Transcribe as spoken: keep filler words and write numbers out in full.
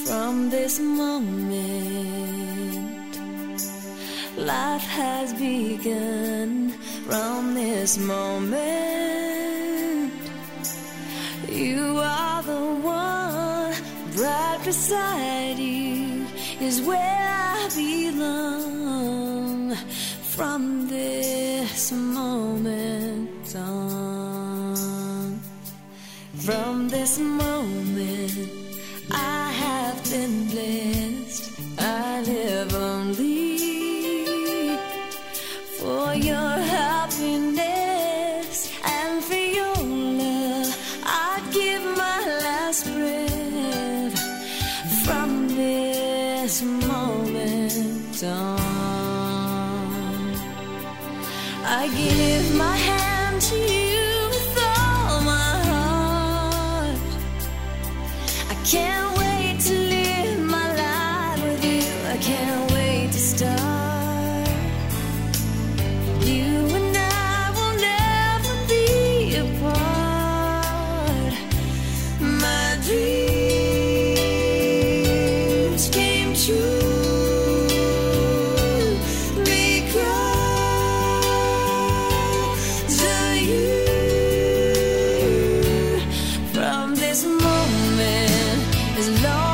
From this moment, life has begun. From this moment, you are the one. Right beside you is where I belong. From this moment on, from this moment, I have been blessed. I live only for your happiness and for your love. I'd give my last breath. From this moment on, I give my hand to you with all my heart. I can't wait to live my life with you. I can't wait to start. You and I will never be apart. My dreams came true because of you. From this moment, as long